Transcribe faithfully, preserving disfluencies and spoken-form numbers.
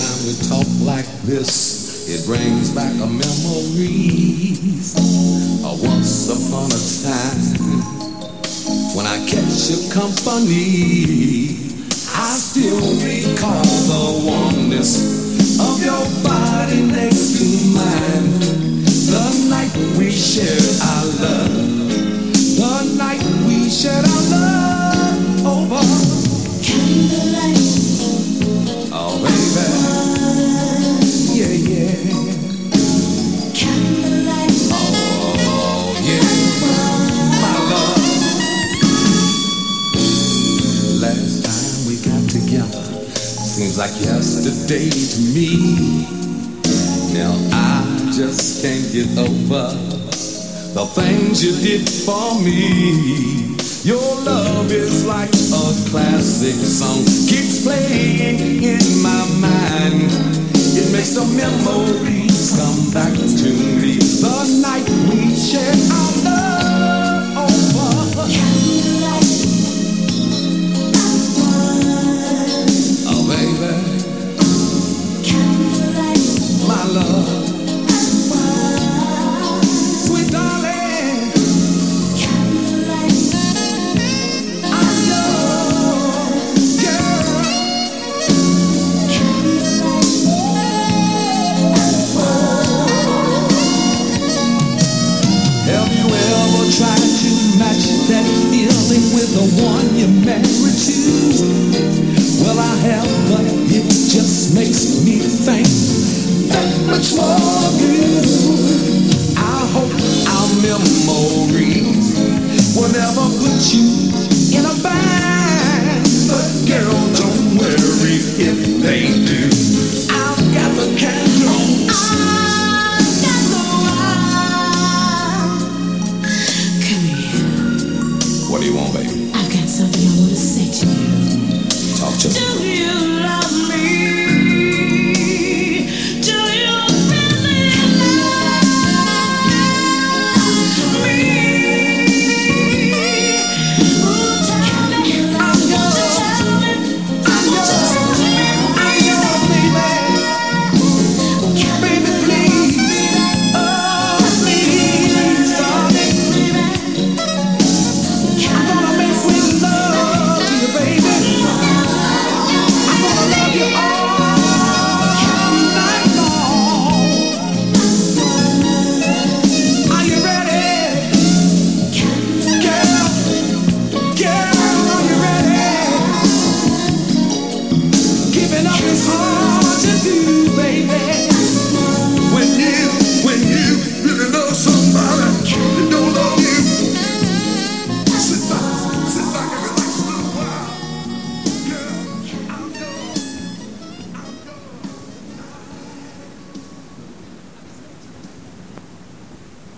time we talk like this, it brings back a memories of once upon a time when I catch your company. I still recall the warmness of your body next to mine. The night we shared our love, the night we shared our love over candlelight. Oh baby, yeah yeah, candlelight. Oh yeah, my love. Last time we got together seems like yesterday to me. Now I just can't get over the things you did for me. Your love is like a classic song, keeps playing in my mind. It makes the memories come back to me. The night we shared our love over candlelight. Oh baby, candlelight, my love. That feeling with the one you're married to. Well, I have, but it just makes me think that much more of you. I hope our memories will never put you